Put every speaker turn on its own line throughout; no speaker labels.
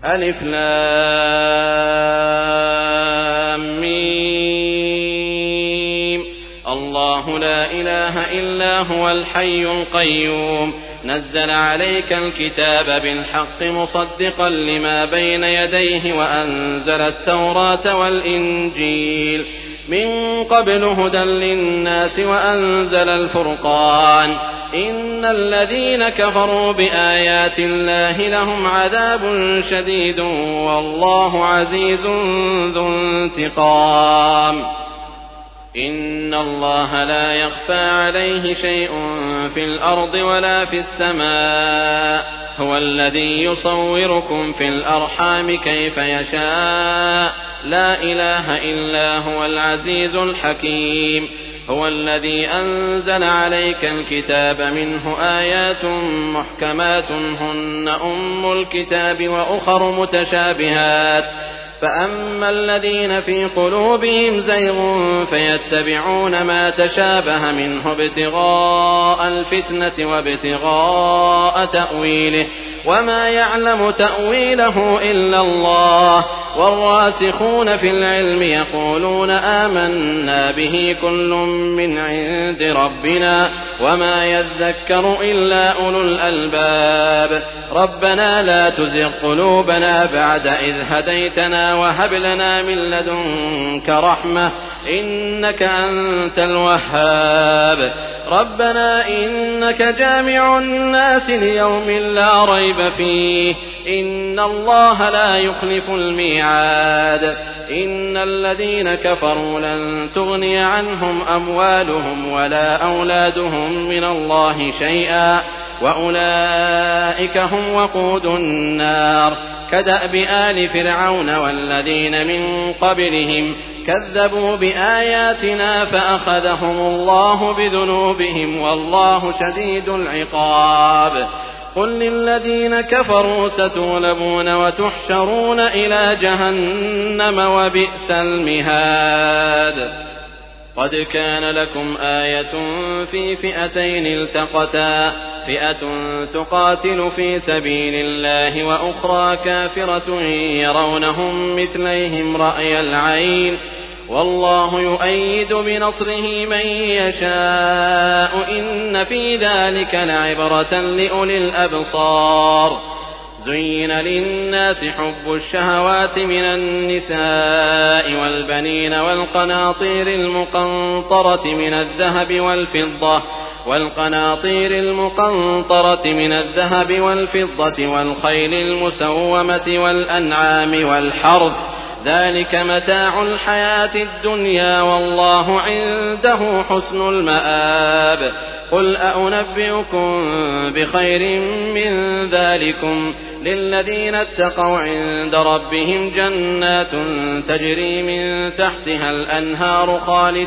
ألف لام ميم. الله لا إله إلا هو الحي القيوم نزل عليك الكتاب بالحق مصدقا لما بين يديه وأنزل التوراة والإنجيل من قبل هدى للناس وأنزل الفرقان إن الذين كفروا بآيات الله لهم عذاب شديد والله عزيز ذو انتقام. إن الله لا يخفى عليه شيء في الأرض ولا في السماء هو الذي يصوركم في الأرحام كيف يشاء لا إله إلا هو العزيز الحكيم. هو الذي أنزل عليك الكتاب منه آيات محكمات هن أم الكتاب وأخر متشابهات فأما الذين في قلوبهم زيغ فيتبعون ما تشابه منه ابتغاء الفتنة وابتغاء تأويله وما يعلم تأويله إلا الله والراسخون في العلم يقولون آمنا به كل من عند ربنا وما يذكر إلا أولو الألباب. ربنا لا تزغ قلوبنا بعد إذ هديتنا وهب لنا من لدنك رحمة إنك أنت الوهاب. ربنا إنك جامع الناس ليوم لا ريب فيه إن الله لا يخلف الميعاد. إن الذين كفروا لن تغني عنهم أموالهم ولا أولادهم من الله شيئا وأولئك هم وقود النار كدأب آل فرعون والذين من قبلهم كذبوا بآياتنا فأخذهم الله بذنوبهم والله شديد العقاب. قل للذين كفروا ستغلبون وتحشرون إلى جهنم وبئس المهاد. قد كان لكم آية في فئتين التقتا فئة تقاتل في سبيل الله وأخرى كافرة يرونهم مثليهم رأي العين والله يؤيد بنصره من يشاء إن في ذلك لعبرة لأولي الأبصار. زين للناس حب الشهوات من النساء والبنين والقناطير المقنطرة من الذهب والفضة والخيل المسومة والأنعام والحرث ذلك متاع الحياة الدنيا والله عنده حسن المآب. قل أنبئكم بخير من ذلكم للذين اتقوا عند ربهم جنات تجري من تحتها الأنهار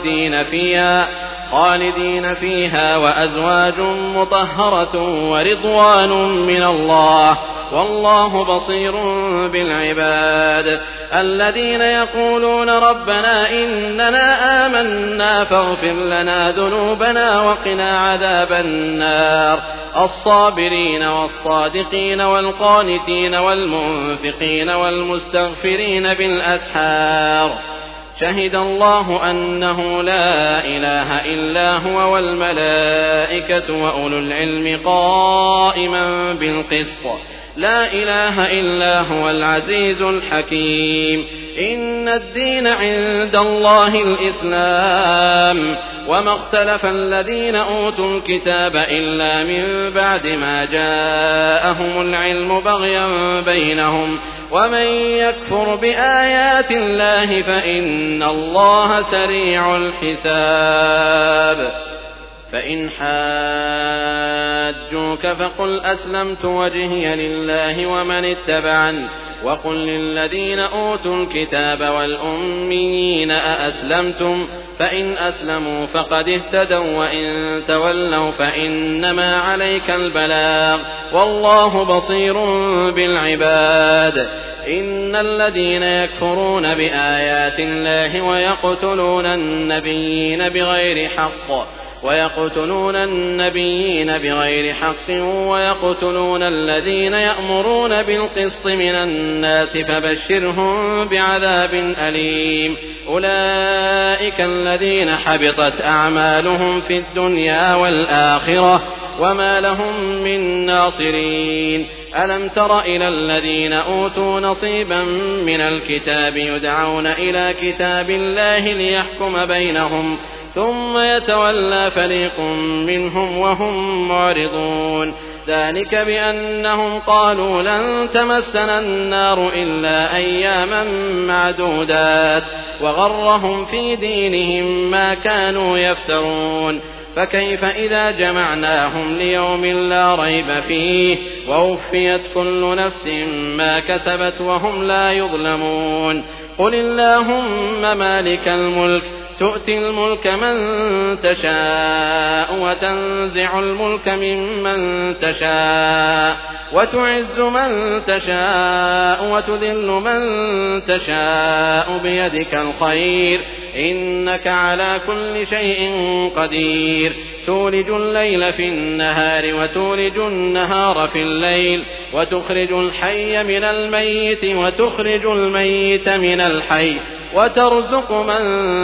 خالدين فيها وأزواج مطهرة ورضوان من الله والله بصير بالعباد. الذين يقولون ربنا إننا آمنا فاغفر لنا ذنوبنا وقنا عذاب النار. الصابرين والصادقين والقانتين والمنفقين والمستغفرين بالأسحار. شهد الله أنه لا إله إلا هو والملائكة وأولو العلم قائما بالقسط لا إله إلا هو العزيز الحكيم. إن الدين عند الله الإسلام وما اختلف الذين أوتوا الكتاب إلا من بعد ما جاءهم العلم بغيا بينهم ومن يكفر بآيات الله فإن الله سريع الحساب. فإن حاجوك فقل أسلمت وجهي لله ومن اتبعني وقل للذين أوتوا الكتاب والأميين أأسلمتم فإن أسلموا فقد اهتدوا وإن تولوا فإنما عليك البلاغ والله بصير بالعباد. إن الذين يكفرون بآيات الله ويقتلون النبيين بغير حق ويقتلون النبيين بغير حق ويقتلون الذين يأمرون بالقسط من الناس فبشرهم بعذاب أليم أولئك الذين حبطت أعمالهم في الدنيا والآخرة وما لهم من ناصرين ألم تر إلى الذين أوتوا نصيبا من الكتاب يدعون إلى كتاب الله ليحكم بينهم ثم يتولى فريق منهم وهم معرضون ذلك بأنهم قالوا لن تمسنا النار إلا أياما معدودات وغرهم في دينهم ما كانوا يفترون فكيف إذا جمعناهم ليوم لا ريب فيه ووفيت كل نفس ما كسبت وهم لا يظلمون قل اللهم مالك الملك تؤتي الملك من تشاء وتنزع الملك ممن تشاء وتعز من تشاء وتذل من تشاء بيدك الخير إنك على كل شيء قدير تولج الليل في النهار وتولج النهار في الليل وتخرج الحي من الميت وتخرج الميت من الحي وترزق من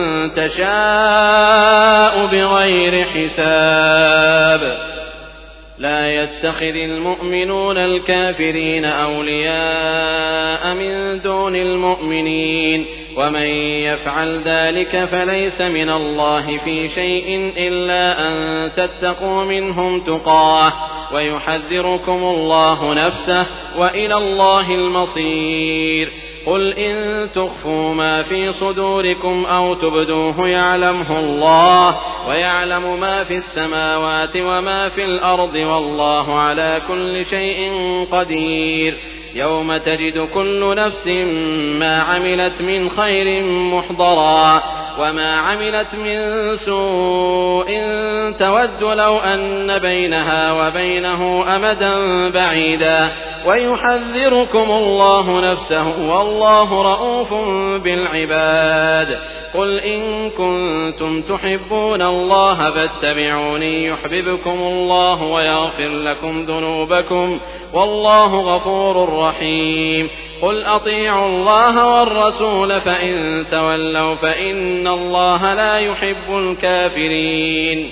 تشاء بغير حساب لا يتخذ المؤمنون الكافرين أولياء من دون المؤمنين ومن يفعل ذلك فليس من الله في شيء إلا أن تتقوا منهم تقاه ويحذركم الله نفسه وإلى الله المصير قل إن تخفوا ما في صدوركم أو تبدوه يعلمه الله ويعلم ما في السماوات وما في الأرض والله على كل شيء قدير يوم تجد كل نفس ما عملت من خير محضرا وما عملت من سوء تود لو أن بينها وبينه أمدا بعيدا ويحذركم الله نفسه والله رؤوف بالعباد قل إن كنتم تحبون الله فاتبعوني يحببكم الله ويغفر لكم ذنوبكم والله غفور رحيم قل أطيعوا الله والرسول فإن تولوا فإن الله لا يحب الكافرين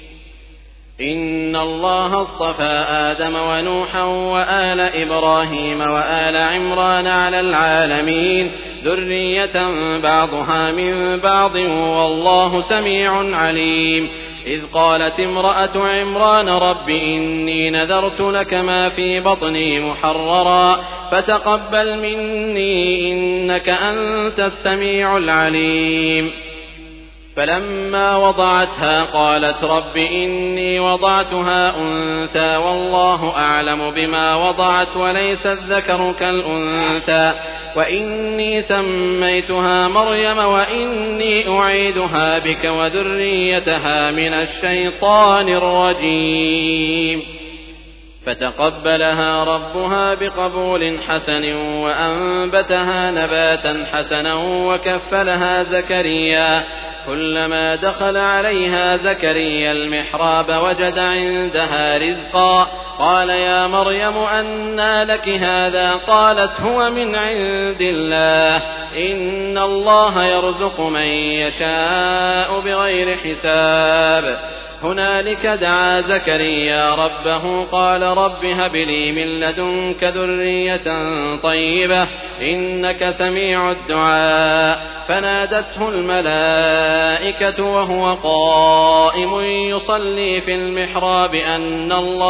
إن الله اصطفى آدم ونوحا وآل إبراهيم وآل عمران على العالمين ذرية بعضها من بعض والله سميع عليم إذ قالت امرأة عمران رب إني نذرت لك ما في بطني محررا فتقبل مني إنك أنت السميع العليم فلما وضعتها قالت رب إني وضعتها أنثى والله أعلم بما وضعت وليس الذكر كالأنثى وإني سميتها مريم وإني أعيدها بك وذريتها من الشيطان الرجيم فتقبلها ربها بقبول حسن وأنبتها نباتا حسنا وكفلها زكريا كلما دخل عليها زكريا المحراب وجد عندها رزقا قال يا مريم أنى لك هذا قالت هو من عند الله إن الله يرزق من يشاء بغير حساب هنالك دعا زكريا ربه قال رب هب لي من لدنك ذرية طيبة إنك سميع الدعاء فنادته الملائكة وهو قائم يصلي في المحراب أن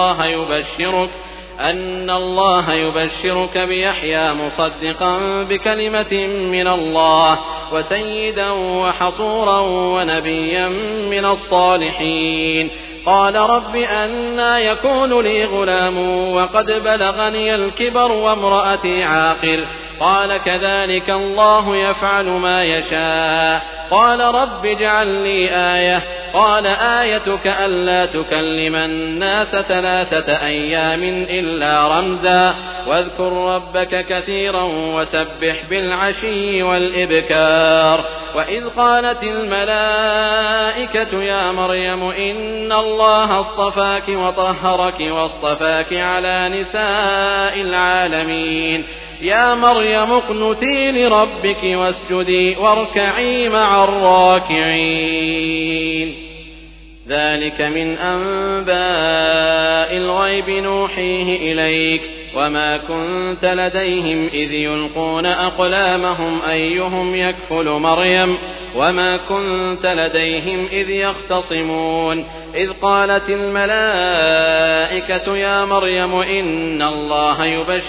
الله يبشرك بيحيى مصدقا بكلمة من الله وسيدا وحصورا ونبيا من الصالحين قال رب أنى يكون لي غلام وقد بلغني الكبر وامرأتي عاقر قال كذلك الله يفعل ما يشاء قال رب اجعل لي آية قال آيتك ألا تكلم الناس 3 أيام إلا رمزا واذكر ربك كثيرا وسبح بالعشي والإبكار وإذ قالت الملائكة يا مريم إن الله اصطفاك وطهرك واصطفاك على نساء العالمين يا مريم اقنتي لربك واسجدي واركعي مع الراكعين ذلك من أنباء الغيب نوحيه إليك وما كنت لديهم إذ يلقون أقلامهم أيهم يكفل مريم وما كنت لديهم إذ يختصمون إذ قالت الملائكة يا مريم إن الله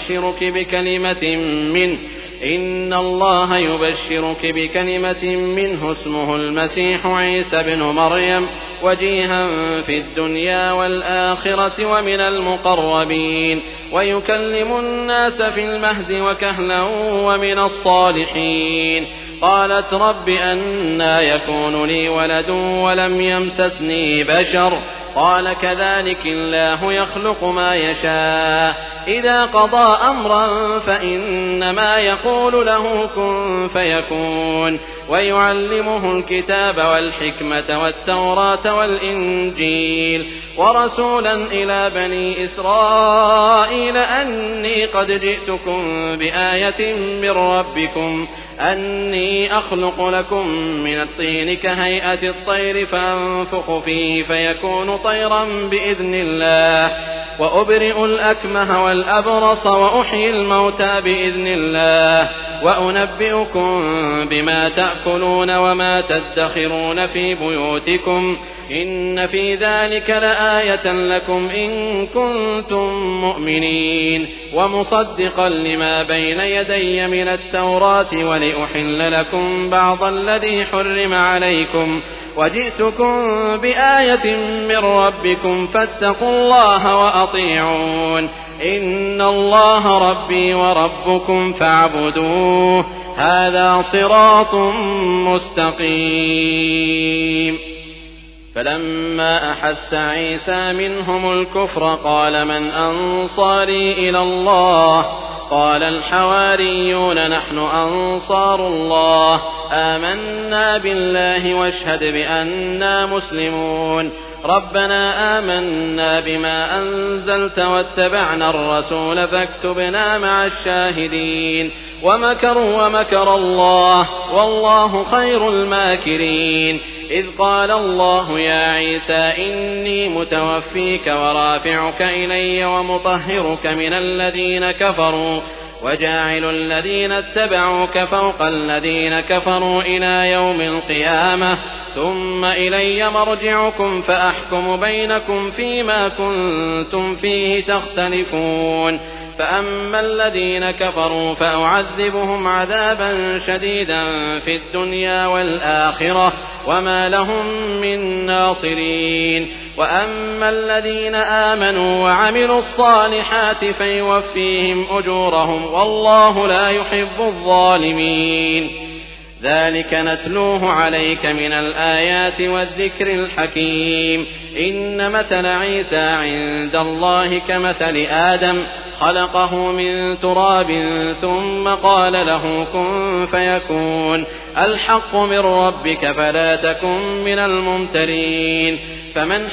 يبشرك بكلمة منه اسمه المسيح عيسى بن مريم وجيها في الدنيا والآخرة ومن المقربين ويكلم الناس في المهد وكهلا ومن الصالحين قالت رب أنى يكون لي ولد ولم يمسسني بشر قال كذلك الله يخلق ما يشاء إذا قضى أمرا فإنما يقول له كن فيكون ويعلمه الكتاب والحكمة والتوراة والإنجيل ورسولا إلى بني إسرائيل أني قد جئتكم بآية من ربكم أني أخلق لكم من الطين كهيئة الطير فأنفخ فيه فيكون طيرا بإذن الله وأبرئ الأكمه والأبرص وأحيي الموتى بإذن الله وأنبئكم بما تأكلون وما تدخرون في بيوتكم إن في ذلك لآية لكم إن كنتم مؤمنين ومصدقا لما بين يدي من التوراة ولأحل لكم بعض الذي حرم عليكم وجئتكم بآية من ربكم فاتقوا الله وأطيعون إن الله ربي وربكم فاعبدوه هذا صراط مستقيم فلما أحس عيسى منهم الكفر قال من أنصاري إلى الله قال الحواريون نحن أنصار الله آمنا بالله واشهد بأننا مسلمون ربنا آمنا بما أنزلت واتبعنا الرسول فاكتبنا مع الشاهدين ومكروا ومكر الله والله خير الماكرين إذ قال الله يا عيسى إني متوفيك ورافعك إلي ومطهرك من الذين كفروا وجاعل الذين اتبعوك فوق الذين كفروا إلى يوم القيامة ثم إلي مرجعكم فأحكم بينكم فيما كنتم فيه تختلفون فأما الذين كفروا فأعذبهم عذابا شديدا في الدنيا والآخرة وما لهم من ناصرين وأما الذين آمنوا وعملوا الصالحات فيوفيهم أجورهم والله لا يحب الظالمين ذلك نتلوه عليك من الآيات والذكر الحكيم إن مثل عيسى عند الله كمثل آدم خلقه من تراب ثم قال له كن فيكون الحق من ربك فلا تكن من الممترين فمن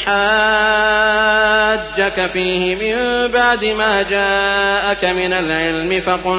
حاجك فيه من بعد ما جاءك من العلم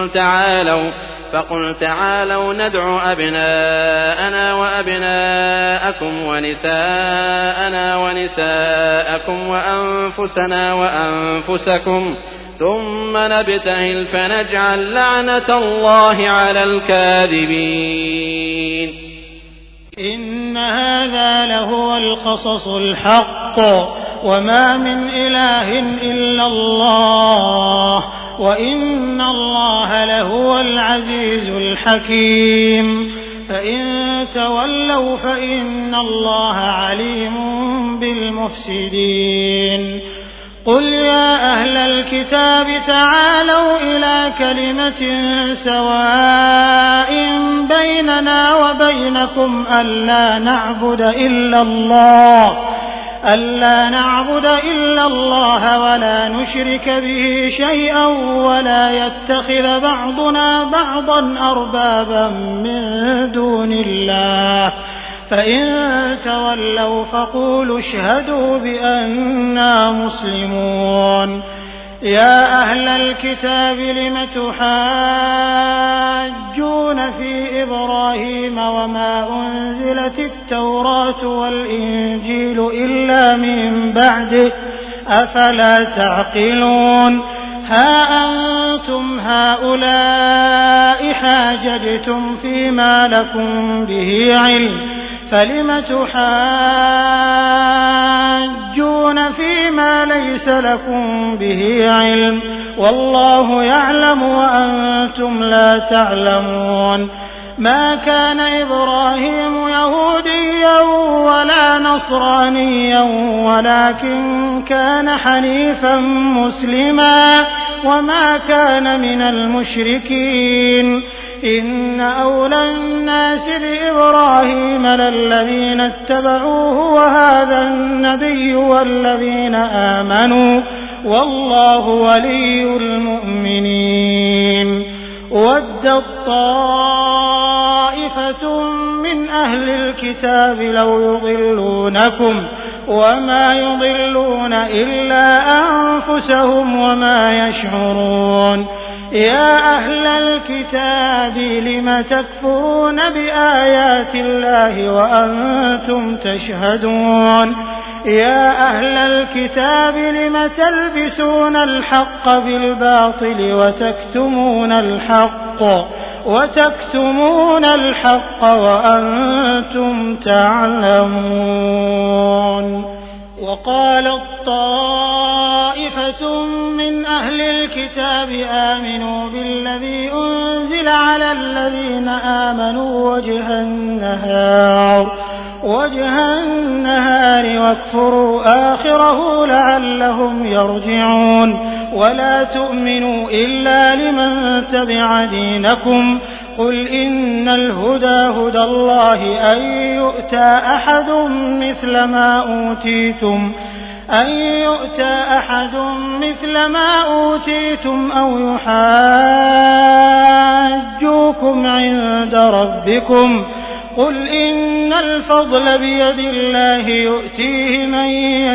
فقل تعالوا ندع أبناءنا وأبناءكم ونساءنا ونساءكم وأنفسنا وأنفسكم ثم نبتهل فنجعل لعنة الله على الكاذبين
إن هذا لهو القصص الحق وما من إله إلا الله وإن الله لهو العزيز الحكيم فإن تولوا فإن الله عليم بالمفسدين قل يا أهل الكتاب تعالوا إلى كلمة سواء بيننا وبينكم ألا نعبد إلا الله ولا نشرك به شيئا ولا يتخذ بعضنا بعضا أربابا من دون الله فإن تولوا فقولوا اشهدوا بأننا مسلمون. يا أهل الكتاب لم تحاجون في إبراهيم وما أنزلت التوراة والإنجيل إلا من بعده أفلا تعقلون. ها أنتم هؤلاء حاججتم فيما لكم به علم فلم تحاجون فيما ليس لكم به علم والله يعلم وأنتم لا تعلمون. ما كان إبراهيم يهوديا ولا نصرانيا ولكن كان حنيفا مسلما وما كان من المشركين. إن أولى الناس بإبراهيم للذين اتبعوه وهذا النبي والذين آمنوا والله ولي المؤمنين. ودت طائفة من أهل الكتاب لو يضلونكم وما يضلون إلا أنفسهم وما يشعرون. يا أهل الكتاب لم تكفرون بآيات الله وأنتم تشهدون. يا أهل الكتاب لم تلبسون الحق بالباطل وتكتمون الحق وأنتم تعلمون. وقالت طائفة من أهل الكتاب آمنوا بالذي أنزل على الذين آمنوا وجه النهار واكفروا آخره لعلهم يرجعون. ولا تؤمنوا إلا لمن تبع دينكم قل إن الهدى هدى الله أن يؤتى أحد مثل ما أوتيتم أو يحاجوكم عند ربكم قل إن الفضل بيد الله يؤتيه من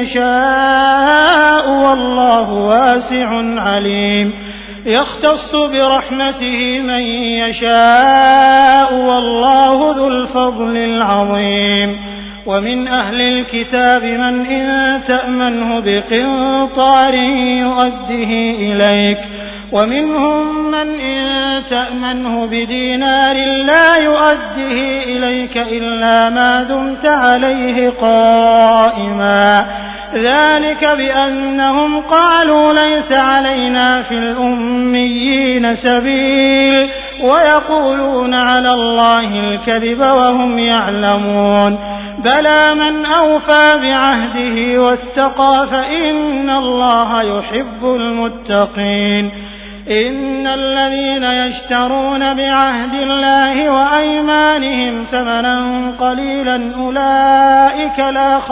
يشاء والله واسع عليم. يختص برحمته من يشاء والله ذو الفضل العظيم. ومن أهل الكتاب من إن تأمنه بقنطار يؤده إليك ومنهم من إن تأمنه بدينار لا يؤده إليك إلا ما دمت عليه قائما ذلك بأنهم قالوا ليس علينا في الأميين سبيل ويقولون على الله الكذب وهم يعلمون. بلى من أوفى بعهده واتقى فإن الله يحب المتقين. إن الذين يشترون بعهد الله وأيمانهم ثمنا قليلا أولئك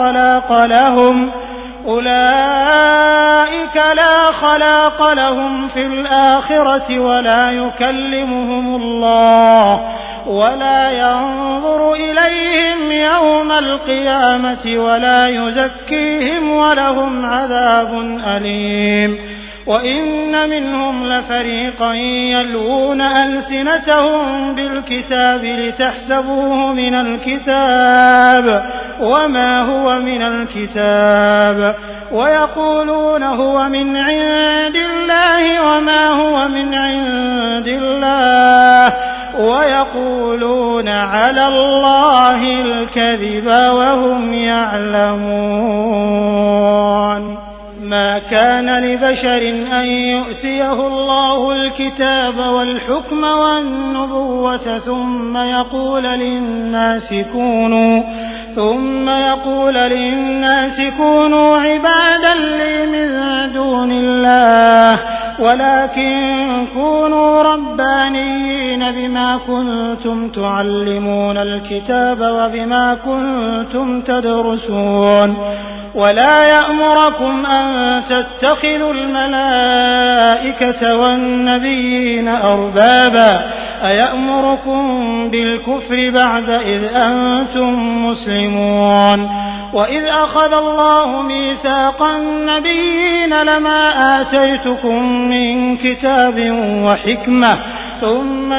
لا خلاق لهم في الآخرة ولا يكلمهم الله ولا ينظر إليهم يوم القيامة ولا يزكيهم ولهم عذاب أليم. وإن منهم لفريقا يلوون ألسنتهم بالكتاب لتحسبوه من الكتاب وما هو من الكتاب ويقولون هو من عند الله وما هو من عند الله ويقولون على الله الكذب وهم يعلمون. ما كان لبشر أن يؤتيه الله الكتاب والحكم والنبوة ثم ثم يقول للناس كونوا عبادا لي من دون الله ولكن كونوا ربانيين بما كنتم تعلمون الكتاب وبما كنتم تدرسون ولا يأمركم أن تتخذوا الملائكة والنبيين أربابا أيأمركم بالكفر بعد إذ أنتم مسلمون وإذ أخذ الله ميثاق النبيين لما آتيتكم من كتاب وحكمة ثم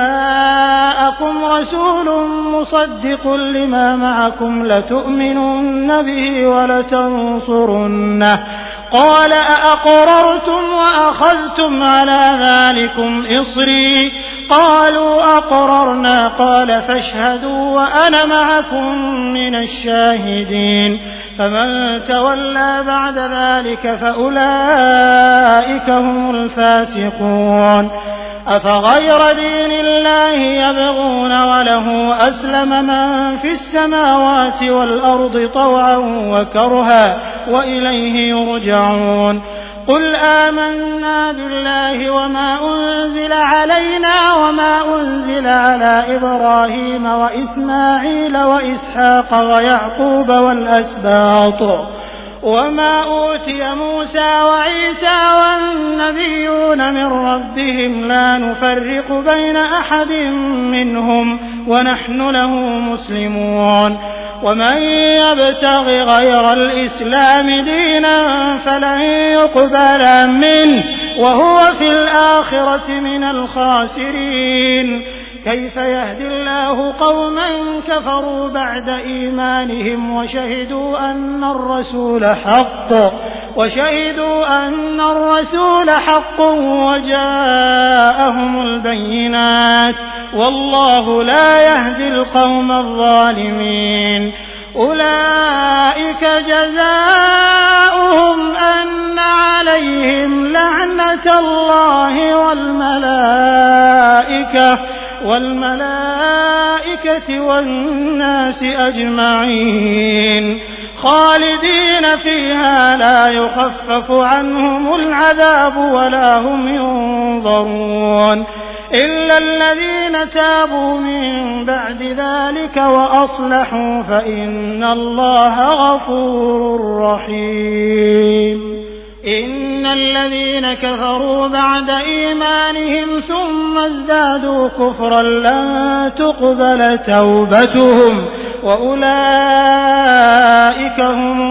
جاءكم رسول مصدق لما معكم لتؤمنن به ولتنصرنه قال أأقررتم وأخذتم على ذلكم إصري قالوا أقررنا قال فاشهدوا وأنا معكم من الشاهدين فمن تولى بعد ذلك فأولئك هم الفاسقون أفغير دين الله يبغون وله أسلم من في السماوات والأرض طوعا وكرها وإليه يرجعون قل آمنا بالله وما أنزل علينا وما أنزل على إبراهيم وإسماعيل وإسحاق ويعقوب والأسباط وما أوتي موسى وعيسى والنبيون من ربهم لا نفرق بين أحد منهم ونحن له مسلمون ومن يبتغ غير الإسلام دينا فلن يقبل منه وهو في الآخرة من الخاسرين كيف يهدي الله قوما كفروا بعد إيمانهم وشهدوا أن الرسول حق وجاءهم البينات والله لا يهدي القوم الظالمين أولئك جزاؤهم أن عليهم لعنة الله والملائكة والناس أجمعين خالدين فيها لا يخفف عنهم العذاب ولا هم ينظرون إلا الذين تابوا من بعد ذلك وأصلحوا فإن الله غفور رحيم إن الذين كفروا بعد إيمانهم ثم ازدادوا كفرا لن تقبل توبتهم وأولئك هم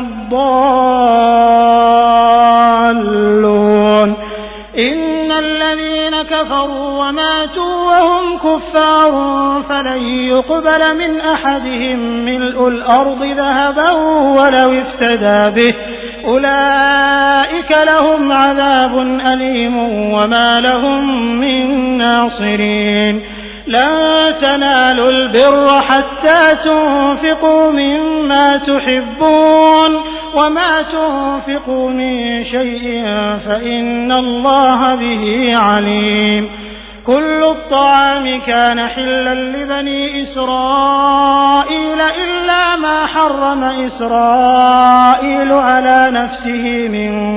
الضالون إن الذين كفروا وماتوا وهم كفار فلن يقبل من أحدهم ملء الأرض ذهبا ولو افتدى به أولئك لهم عذاب أليم وما لهم من ناصرين لن تنالوا البر حتى تنفقوا مما تحبون وما تنفقوا من شيء فإن الله به عليم كل الطعام كان حلا لبني إسرائيل إلا ما حرم إسرائيل على نفسه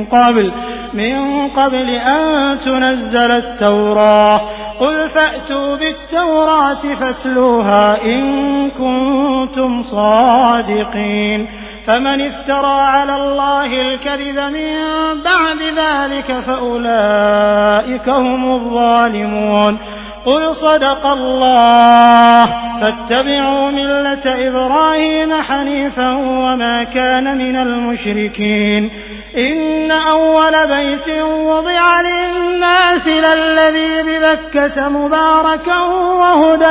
من قبل أن تنزل التوراة قل فأتوا بالتوراة فاتلوها إن كنتم صادقين فمن افترى على الله الكذب من بعد ذلك فأولئك هم الظالمون قل صدق الله فاتبعوا ملة إبراهيم حنيفا وما كان من المشركين إن أول بيت وضع للناس للذي ببكة مباركا وهدى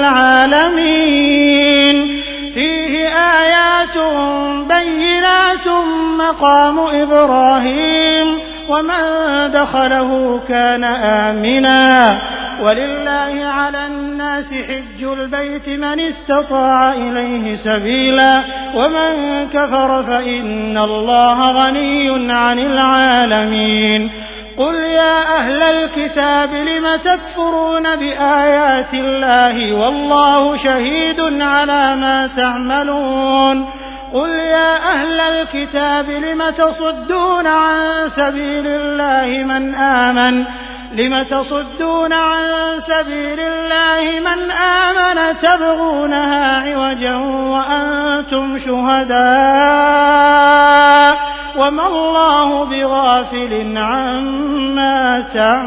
للعالمين فيه آيات بينات مقام إبراهيم ومن دخله كان آمنا ولله على الناس حج البيت من استطاع إليه سبيلا ومن كفر فإن الله غني عن العالمين قل يا أهل الكتاب لم تكفرون بآيات الله والله شهيد على ما تعملون قل يا أهل الكتاب لم تصدون عن سبيل الله من آمن تبغونها عوجا وأنتم شهداء وما الله بغافل عما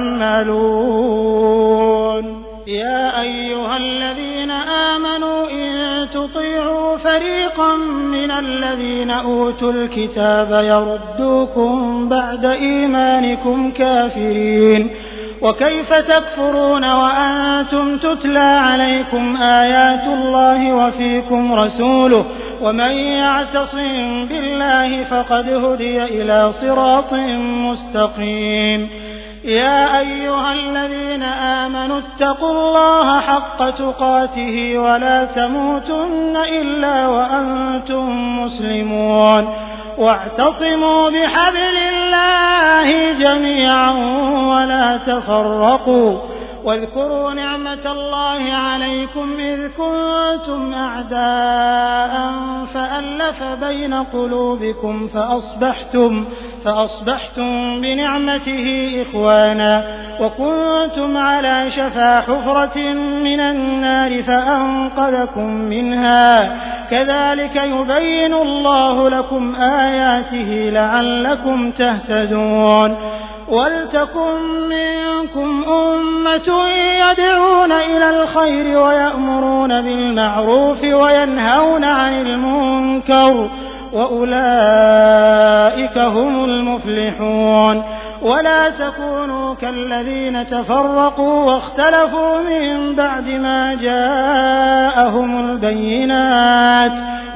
تعملون يا أيها الذين آمنوا إن تطيعوا فريقا من الذين أوتوا الكتاب يردوكم بعد إيمانكم كافرين وكيف تكفرون وأنتم تتلى عليكم آيات الله وفيكم رسوله ومن يعتصم بالله فقد هدي إلى صراط مستقيم يا أيها الذين آمنوا اتقوا الله حق تقاته ولا تموتن إلا وأنتم مسلمون واعتصموا بحبل الله جميعا ولا تفرقوا واذكروا نعمة الله عليكم إذ كنتم أعداء فألف بين قلوبكم فأصبحتم بنعمته إخوانا وكنتم على شفا حفرة من النار فأنقذكم منها كذلك يبين الله لكم آياته لعلكم تهتدون ولتكن منكم أمة يدعون إلى الخير ويأمرون بالمعروف وينهون عن المنكر وأولئك هم المفلحون ولا تكونوا كالذين تفرقوا واختلفوا من بعد ما جاءهم البينات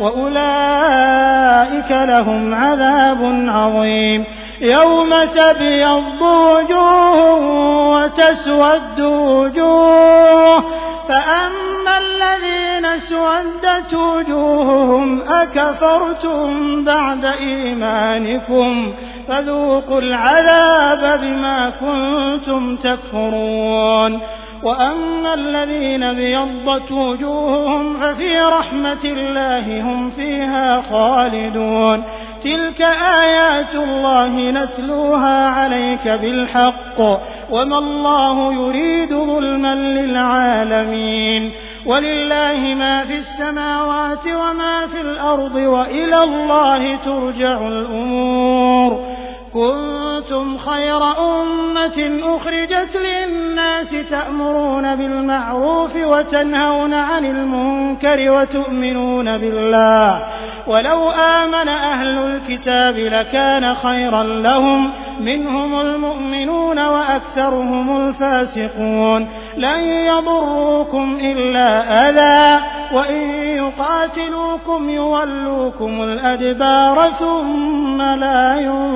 وأولئك لهم عذاب عظيم يوم تبيض وجوه وتسود وجوه فأما الذين اسودت وجوههم أكفرتم بعد إيمانكم فذوقوا العذاب بما كنتم تكفرون وأما الذين بيضت وجوههم ففي رحمة الله هم فيها خالدون تلك آيات الله نتلوها عليك بالحق وما الله يريد ظلما للعالمين ولله ما في السماوات وما في الأرض وإلى الله ترجع الأمور كنتم خير أمة أخرجت للناس تأمرون بالمعروف وتنهون عن المنكر وتؤمنون بالله ولو آمن أهل الكتاب لكان خيرا لهم منهم المؤمنون وأكثرهم الفاسقون لن يضروكم إلا أذى وإن يقاتلوكم يولوكم الأدبار ثم لا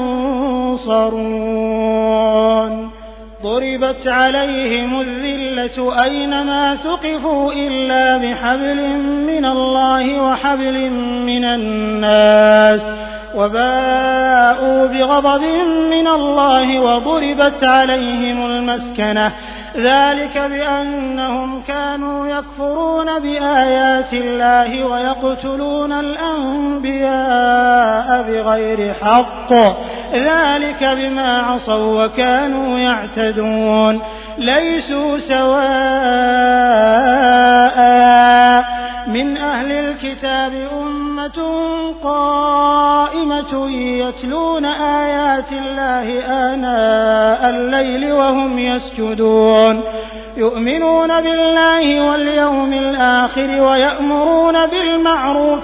ينصرون ضربت عليهم الذلة أينما ثقفوا إلا بحبل من الله وحبل من الناس وباءوا بغضب من الله وضربت عليهم المسكنة ذلك بأنهم كانوا يكفرون بآيات الله ويقتلون الأنبياء بغير حق ذلك بما عصوا وكانوا يعتدون ليسوا سواء من أهل الكتاب أمة قائمة يتلون آيات الله آناء الليل وهم يسجدون يؤمنون بالله واليوم الآخر ويأمرون بالمعروف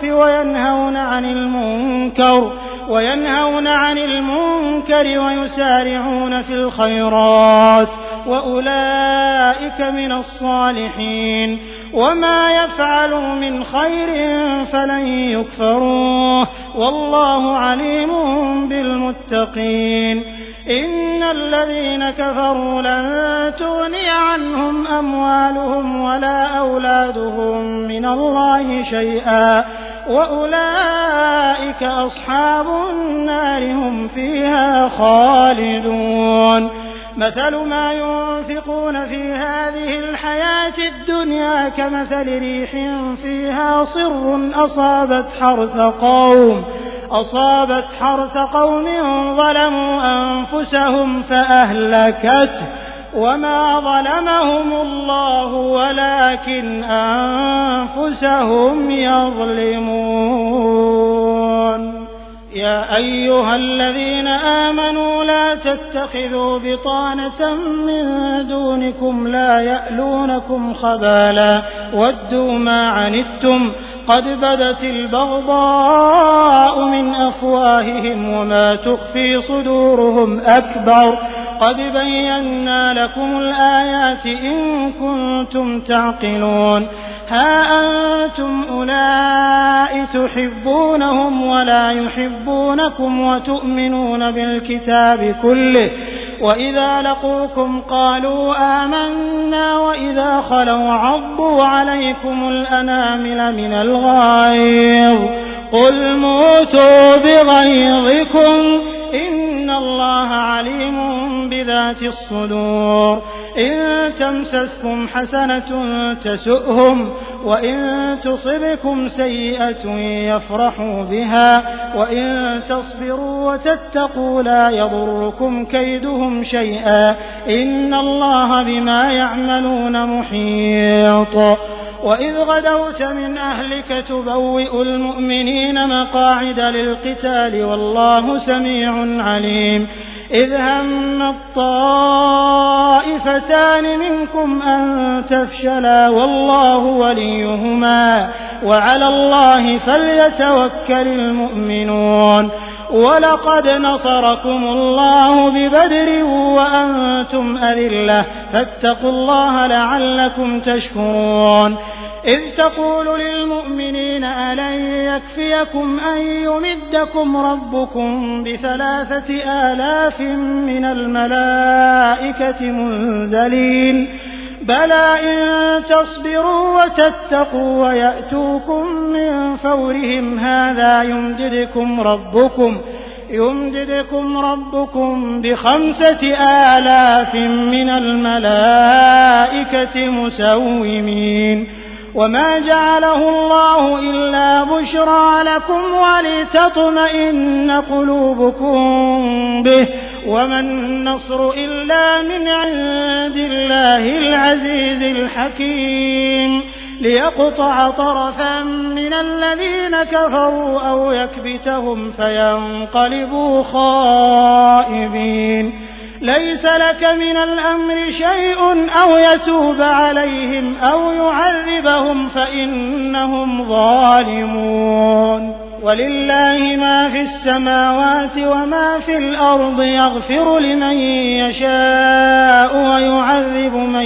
وينهون عن المنكر ويسارعون في الخيرات وأولئك من الصالحين وما يفعلوا من خير فلن يكفروه والله عليم بالمتقين إن الذين كفروا لن تغني عنهم أموالهم ولا أولادهم من الله شيئا وأولئك أصحاب النار هم فيها خالدون مثل ما ينفقون في هذه الحياة الدنيا كمثل ريح فيها صر أصابت حرث قوم ظلموا أنفسهم فأهلكته وما ظلمهم الله ولكن أنفسهم يظلمون. يا أيها الذين آمنوا لا تتخذوا بطانة من دونكم لا يألونكم خبالا ودوا ما عنتم قد بدت البغضاء من أفواههم وما تخفي صدورهم أكبر قد بينا لكم الآيات إن كنتم تعقلون. ها أنتم أولئك تحبونهم ولا يحبونكم وتؤمنون بالكتاب كله وإذا لقوكم قالوا آمنا وإذا خلوا عضوا عليكم الأنامل من الغيظ قل موتوا بغيظكم إن الله عليم بذات الصدور. إن تمسسكم حسنة تسؤهم وإن تصبكم سيئة يفرحوا بها وإن تصبروا وتتقوا لا يضركم كيدهم شيئا إن الله بما يعملون محيط. وإذ غدوت من أهلك تبوئ المؤمنين مقاعد للقتال والله سميع عليم. إذ هم الطائفتان منكم أن تفشلا والله وليهما وعلى الله فليتوكل المؤمنون. ولقد نصركم الله ببدر وأنتم أذلة فاتقوا الله لعلكم تشكرون. إذ تقول للمؤمنين ألن يكفيكم أن يمدكم ربكم ب3,000 من الملائكة منزلين بلى إن تصبروا وتتقوا ويأتوكم من فورهم هذا يمددكم ربكم ب5,000 من الملائكة مسومين. وما جعله الله إلا بشرى لكم ولتطمئن قلوبكم به وما النصر إلا من عند الله العزيز الحكيم ليقطع طرفا من الذين كفروا أو يكبتهم فينقلبوا خائبين. ليس لك من الأمر شيء أو يتوب عليهم أو يعذبهم فإنهم ظالمون. ولله ما في السماوات وما في الأرض يغفر لمن يشاء ويعذب من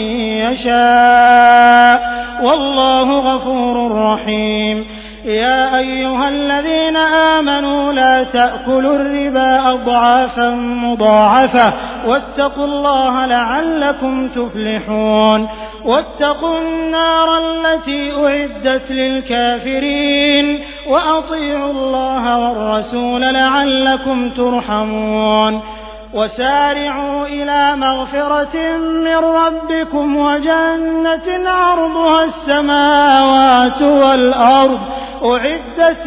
يشاء والله غفور رحيم. يا أيها الذين آمنوا لا تأكلوا الربا أضعافا مضاعفة واتقوا الله لعلكم تفلحون. واتقوا النار التي أعدت للكافرين وأطيعوا الله والرسول لعلكم ترحمون. وسارعوا إلى مغفرة من ربكم وجنة عرضها السماوات والأرض أعدت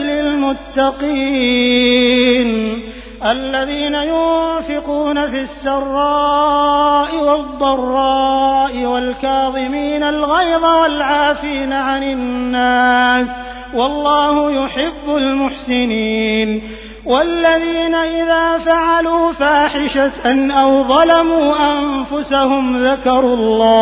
للمتقين الذين ينفقون في السراء والضراء والكاظمين الغيظ والعافين عن الناس والله يحب المحسنين. والذين إذا فعلوا فاحشة أو ظلموا أنفسهم ذكروا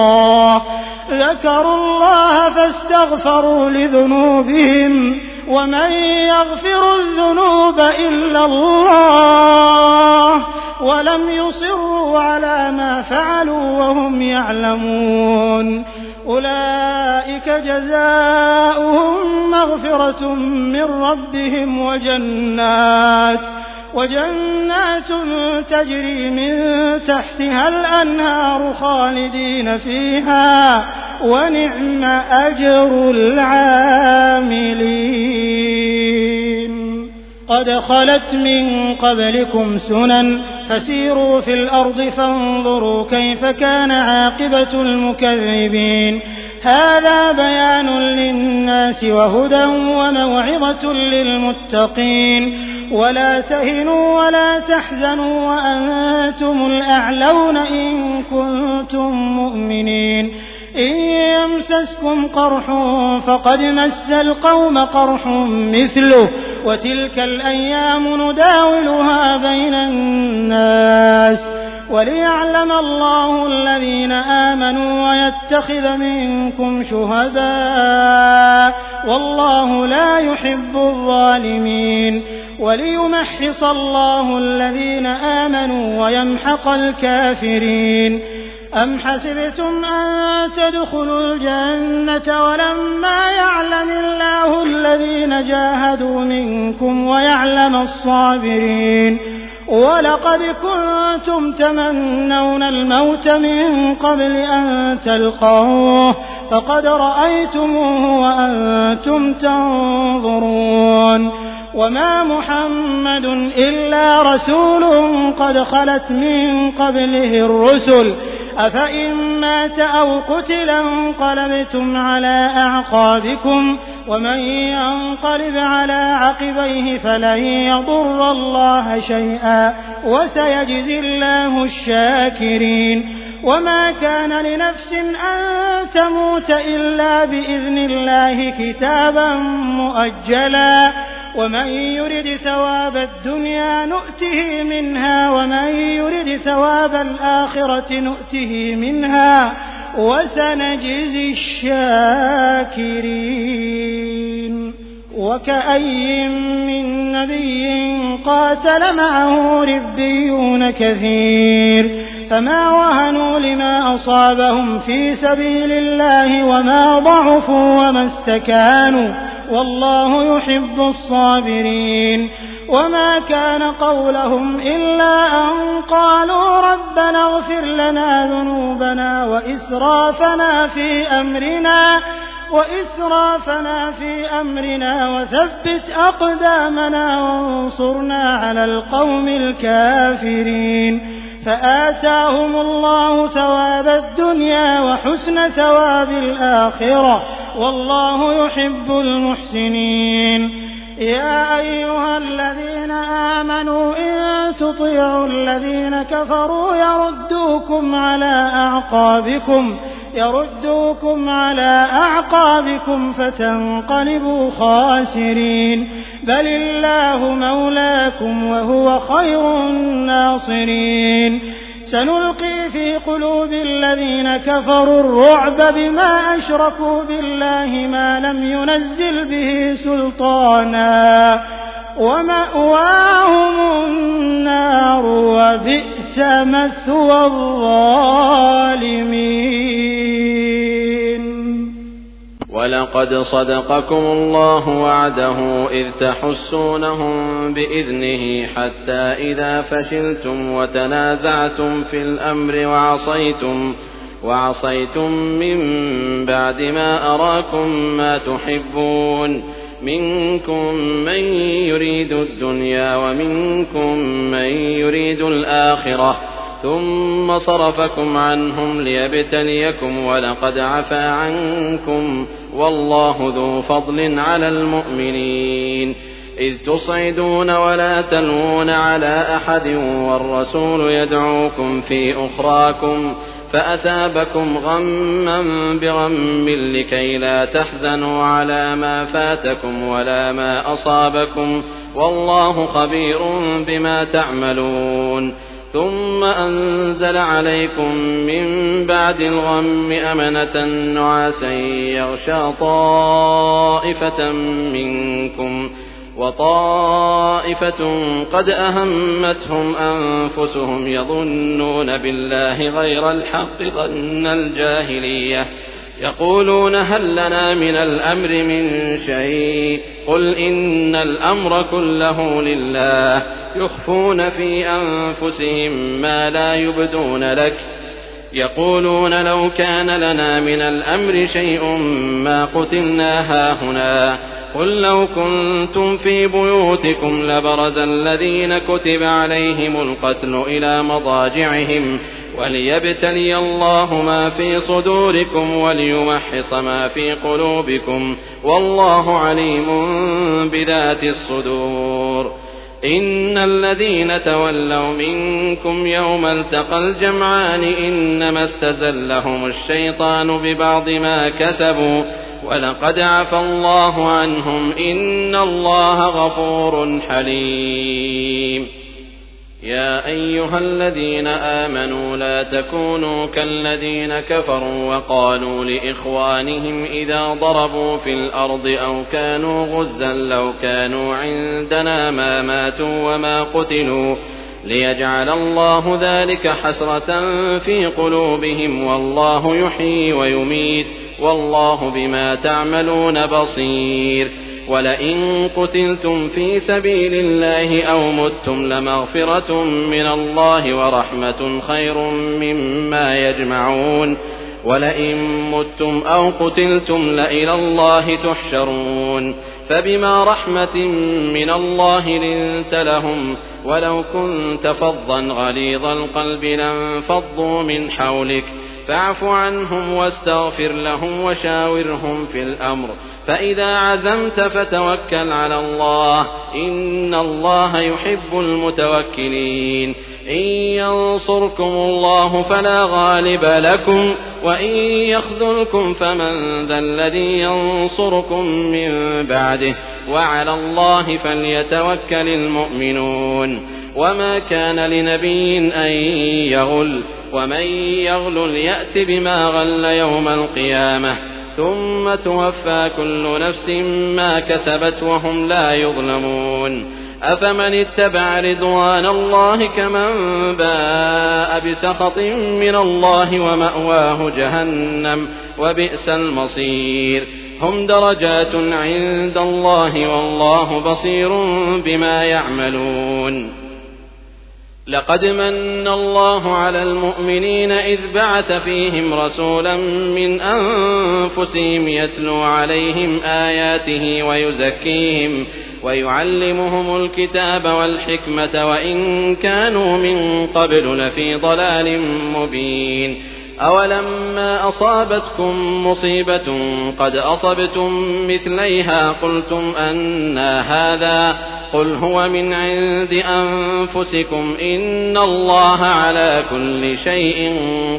الله فاستغفروا لذنوبهم ومن يغفر الذنوب إلا الله ولم يصروا على ما فعلوا وهم يعلمون. أولئك جزاؤهم مغفرة من ربهم وجنات تجري من تحتها الأنهار خالدين فيها ونعم أجر العاملين. قد خلت من قبلكم سنن فسيروا في الأرض فانظروا كيف كان عاقبة المكذبين هذا بيان للناس وهدى وموعظة للمتقين ولا تهنوا ولا تحزنوا وأنتم الأعلون إن كنتم مؤمنين إن يمسسكم قرح فقد مس القوم قرح مثله وتلك الأيام نداولها بين الناس وليعلم الله الذين آمنوا ويتخذ منكم شهداء والله لا يحب الظالمين وليمحص الله الذين آمنوا ويمحق الكافرين أم حسبتم أن تدخلوا الجنة ولما يعلم الله الذين جاهدوا منكم ويعلم الصابرين ولقد كنتم تمنون الموت من قبل أن تلقوه فقد رأيتموه وأنتم تنظرون وما محمد إلا رسول قد خلت من قبله الرسل أفإن مات أو قتل انقلبتم على أعقابكم ومن ينقلب على عقبيه فلن يضر الله شيئا وسيجزي الله الشاكرين وما كان لنفس أن تموت إلا بإذن الله كتابا مؤجلا ومن يرد ثواب الدنيا نؤته منها ومن يرد ثواب الآخرة نؤته منها وسنجزي الشاكرين وكأي من نبي قاتل معه ربيون كثير فما وهنوا لما أصابهم في سبيل الله وما ضعفوا وما استكانوا والله يحب الصابرين وما كان قولهم إلا أن قالوا ربنا اغفر لنا ذنوبنا وإسرافنا في أمرنا وثبت أقدامنا وانصرنا على القوم الكافرين فآتاهم الله ثواب الدنيا وحسن ثواب الآخرة والله يحب المحسنين يا أيها الذين آمنوا إن تطيعوا الذين كفروا يردوكم على أعقابكم فتنقلبوا خاسرين بل الله مولاكم وهو خير الناصرين سنلقي في قلوب الذين كفروا الرعب بما أشركوا بالله ما لم ينزل به سلطانا ومأواهم النار وبئس مثوى الظالمين
ولقد صدقكم الله وعده إذ تحسونهم بإذنه حتى إذا فشلتم وتنازعتم في الأمر وعصيتم من بعد ما أراكم ما تحبون منكم من يريد الدنيا ومنكم من يريد الآخرة ثم صرفكم عنهم ليبتليكم ولقد عفا عنكم والله ذو فضل على المؤمنين إذ تصعدون ولا تلوون على أحد والرسول يدعوكم في أخراكم فأثابكم غما بغم لكي لا تحزنوا على ما فاتكم ولا ما أصابكم والله خبير بما تعملون ثم أنزل عليكم من بعد الغم أمنة نعاسا يغشى طائفة منكم وطائفة قد أهمتهم أنفسهم يظنون بالله غير الحق ظن الجاهلية يقولون هل لنا من الأمر من شيء قل إن الأمر كله لله يخفون في أنفسهم ما لا يبدون لك يقولون لو كان لنا من الأمر شيء ما قتلنا هاهنا قل لو كنتم في بيوتكم لبرز الذين كتب عليهم القتل إلى مضاجعهم وليبتلي الله ما في صدوركم وليمحص ما في قلوبكم والله عليم بذات الصدور. إن الذين تولوا منكم يوم التقى الجمعان إنما استزلهم الشيطان ببعض ما كسبوا ولقد عفى الله عنهم إن الله غفور حليم. يا أيها الذين آمنوا لا تكونوا كالذين كفروا وقالوا لإخوانهم إذا ضربوا في الأرض أو كانوا غزا لو كانوا عندنا ما ماتوا وما قتلوا ليجعل الله ذلك حسرة في قلوبهم والله يحيي ويميت والله بما تعملون بصير. ولئن قتلتم في سبيل الله أو متم لمغفرة من الله ورحمة خير مما يجمعون. ولئن متم أو قتلتم لإلى الله تحشرون. فبما رحمة من الله لنت لهم ولو كنت فظا غليظ القلب لانفضوا من حولك فاعف عنهم واستغفر لهم وشاورهم في الأمر فإذا عزمت فتوكل على الله إن الله يحب المتوكلين. إن ينصركم الله فلا غالب لكم وإن يخذلكم فمن ذا الذي ينصركم من بعده وعلى الله فليتوكل المؤمنون. وما كان لنبي أن يغل ومن يغل يأت بما غل يوم القيامة ثم توفى كل نفس ما كسبت وهم لا يظلمون. أفمن اتبع رضوان الله كمن باء بسخط من الله ومأواه جهنم وبئس المصير. هم درجات عند الله والله بصير بما يعملون. لقد من الله على المؤمنين إذ بعث فيهم رسولا من أنفسهم يتلو عليهم آياته ويزكيهم ويعلمهم الكتاب والحكمة وإن كانوا من قبل لفي ضلال مبين. أولما أصابتكم مصيبة قد أصبتم مثليها قلتم أنى هذا قل هو من عند أنفسكم إن الله على كل شيء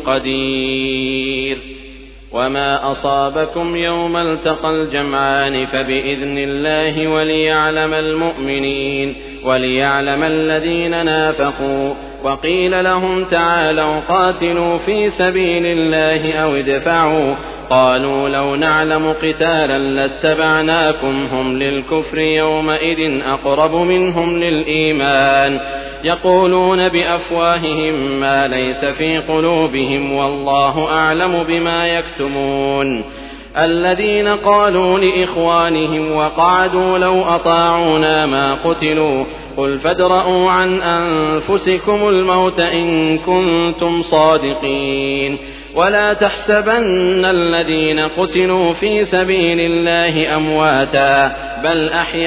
قدير. وما أصابكم يوم التقى الجمعان فبإذن الله وليعلم المؤمنين وليعلم الذين نافقوا. وقيل لهم تعالوا قاتلوا في سبيل الله أو ادفعوا قالوا لو نعلم قتالا لاتبعناكم هم للكفر يومئذ أقرب منهم للإيمان يقولون بأفواههم ما ليس في قلوبهم والله أعلم بما يكتمون. الذين قالوا لإخوانهم وقعدوا لو أطاعونا ما قتلوا قل فادرءوا عن أنفسكم الموت إن كنتم صادقين. ولا تحسبن الذين قتلوا في سبيل الله أمواتا بل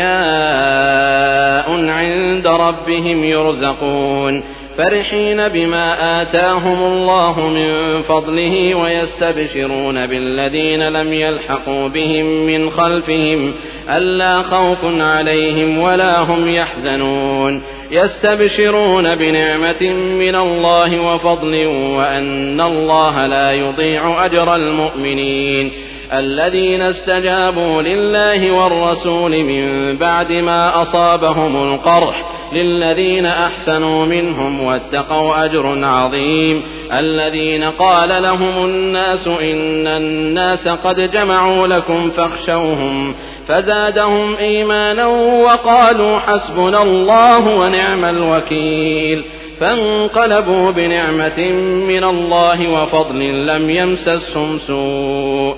أحياء عند ربهم يرزقون فرحين بما آتاهم الله من فضله ويستبشرون بالذين لم يلحقوا بهم من خلفهم ألا خوف عليهم ولا هم يحزنون يستبشرون بنعمة من الله وفضل وأن الله لا يضيع أجر المؤمنين. الذين استجابوا لله والرسول من بعد ما أصابهم القرح للذين أحسنوا منهم واتقوا أجر عظيم. الذين قال لهم الناس إن الناس قد جمعوا لكم فاخشوهم فزادهم إيمانا وقالوا حسبنا الله ونعم الوكيل. فانقلبوا بنعمة من الله وفضل لم يمسسهم سوء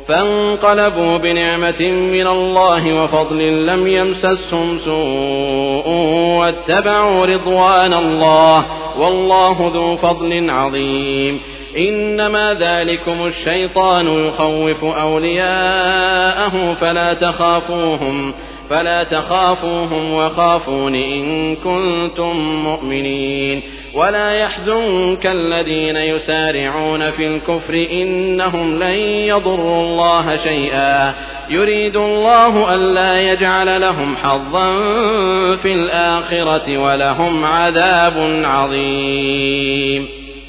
واتبعوا رضوان الله والله ذو فضل عظيم. إنما ذلكم الشيطان يخوف أولياءه آتاه فلا تخافوهم وخافون إن كنتم مؤمنين. ولا يحزنك الذين يسارعون في الكفر إنهم لن يضروا الله شيئا يريد الله ألا يجعل لهم حظا في الآخرة ولهم عذاب عظيم.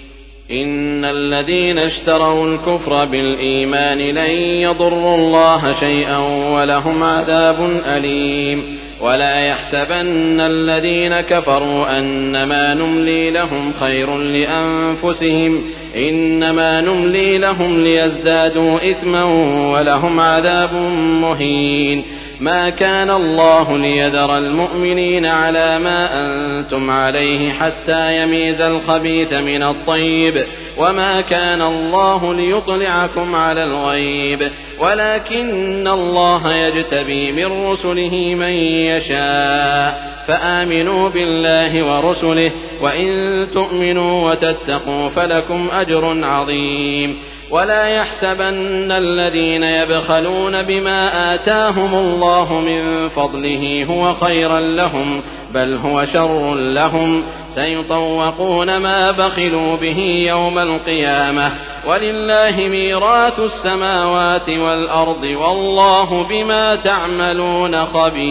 إن الذين اشتروا الكفر بالإيمان لن يضروا الله شيئا ولهم عذاب أليم. ولا يحسبن الذين كفروا أنما نملي لهم خير لأنفسهم إنما نملي لهم ليزدادوا إثما ولهم عذاب مهين. ما كان الله ليذر المؤمنين على ما أنتم عليه حتى يميز الخبيث من الطيب وما كان الله ليطلعكم على الغيب ولكن الله يجتبي من رسله من يشاء فآمنوا بالله ورسله وإن تؤمنوا وتتقوا فلكم أجر عظيم. ولا يحسبن الذين يبخلون بما آتاهم الله من فضله هو خيرا لهم بل هو شر لهم سيطوقون ما بخلوا به يوم القيامة ولله ميراث السماوات والأرض والله بما تعملون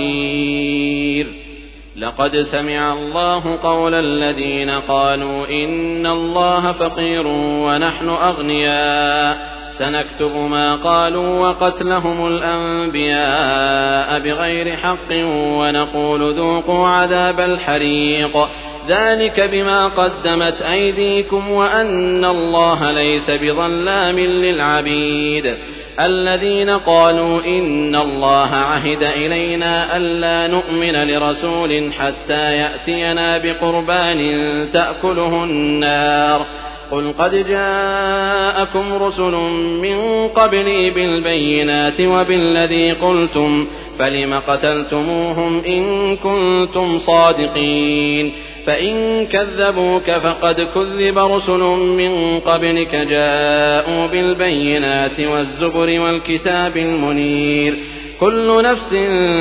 خبير. لقد سمع الله قول الذين قالوا إن الله فقير ونحن أغنياء سنكتب ما قالوا وقتلهم الأنبياء بغير حق ونقول ذوقوا عذاب الحريق ذلك بما قدمت أيديكم وأن الله ليس بظلام للعبيد. الذين قالوا إن الله عهد إلينا ألا نؤمن لرسول حتى يأتينا بقربان تأكله النار قل قد جاءكم رسل من قبلي بالبينات وبالذي قلتم فلم قتلتموهم إن كنتم صادقين. فإن كذبوك فقد كذب رسل من قبلك جاءوا بالبينات والزبر والكتاب المنير كل نفس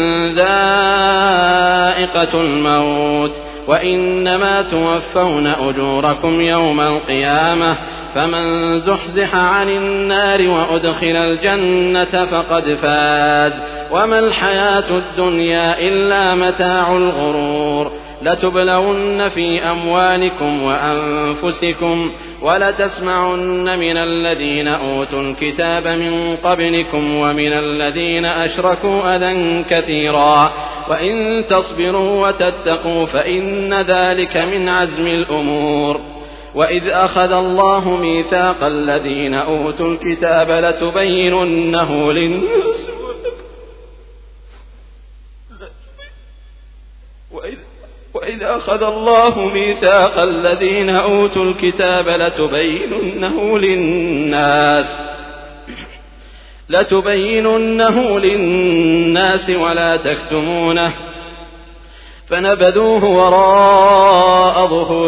ذائقة الموت وإنما توفون أجوركم يوم القيامة فمن زحزح عن النار وأدخل الجنة فقد فاز وما الحياة الدنيا إلا متاع الغرور. لتبلون في أموالكم وأنفسكم ولتسمعن من الذين أوتوا الكتاب من قبلكم ومن الذين أشركوا أذى كثيرا وإن تصبروا وتتقوا فإن ذلك من عزم الأمور. وإذ أخذ الله ميثاق الذين أوتوا الكتاب لتبيننه للناس وإذ أخذ الله ميثاق الذين أوتوا الكتاب لتبيننه للناس ولا تكتمونه فنبذوه وراء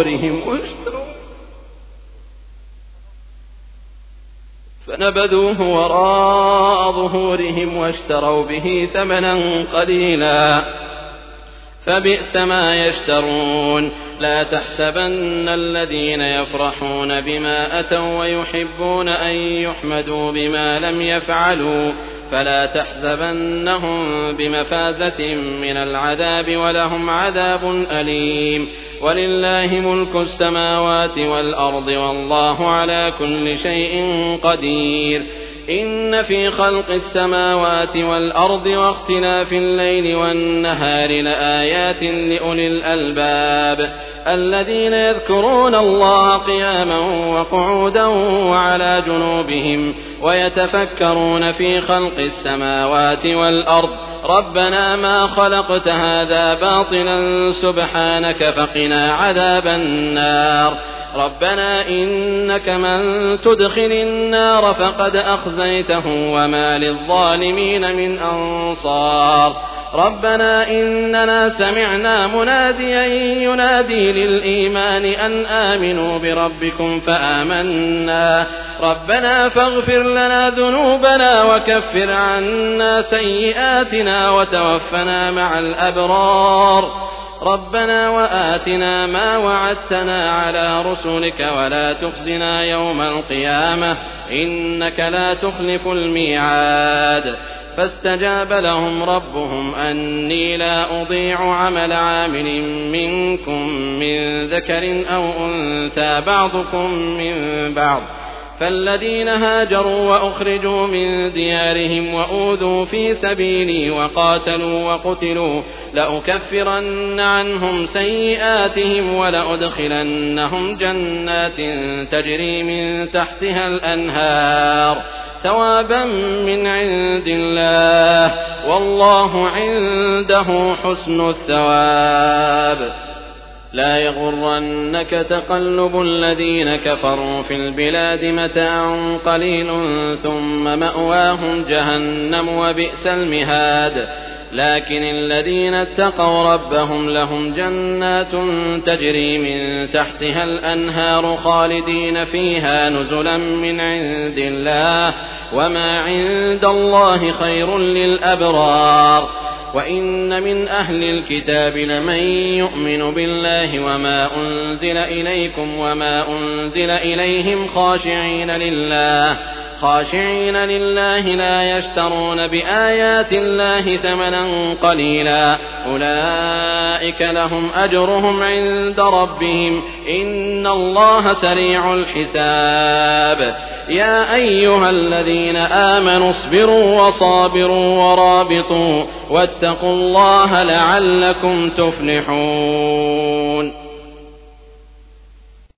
ظهورهم واشتروا به ثمنا قليلا فبئس ما يشترون. لا تحسبن الذين يفرحون بما أتوا ويحبون أن يحمدوا بما لم يفعلوا فلا تحسبنهم بمفازة من العذاب ولهم عذاب أليم. ولله ملك السماوات والأرض والله على كل شيء قدير. إن في خلق السماوات والأرض واختلاف الليل والنهار لآيات لأولي الألباب الذين يذكرون الله قياما وقعودا وعلى جنوبهم ويتفكرون في خلق السماوات والأرض ربنا ما خلقت هذا باطلا سبحانك فقنا عذاب النار. ربنا إنك من تدخل النار فقد أخزيته وما للظالمين من أنصار. ربنا إننا سمعنا مناديا ينادي للإيمان أن آمنوا بربكم فآمنا ربنا فاغفر لنا ذنوبنا وكفر عنا سيئاتنا وتوفنا مع الأبرار ربنا وآتنا ما وعدتنا على رسلك ولا تخزنا يوم القيامة إنك لا تخلف الميعاد فاستجاب لهم ربهم أني لا أضيع عمل عامل منكم من ذكر أو أنثى بعضكم من بعض فالذين هاجروا وأخرجوا من ديارهم وأوذوا في سبيلي وقاتلوا وقتلوا لأكفرن عنهم سيئاتهم ولأدخلنهم جنات تجري من تحتها الأنهار ثوابا من عند الله والله عنده حسن الثواب لا يغرنك تقلب الذين كفروا في البلاد متاع قليل ثم مأواهم جهنم وبئس المهاد لكن الذين اتقوا ربهم لهم جنات تجري من تحتها الأنهار خالدين فيها نزلا من عند الله وما عند الله خير للأبرار وإن من أهل الكتاب لمن يؤمن بالله وما أنزل إليكم وما أنزل إليهم خاشعين لله لا يشترون بآيات الله ثمنا قليلا أولئك لهم أجرهم عند ربهم إن الله سريع الحساب يا أيها الذين آمنوا اصبروا وصابروا ورابطوا واتقوا الله لعلكم تفلحون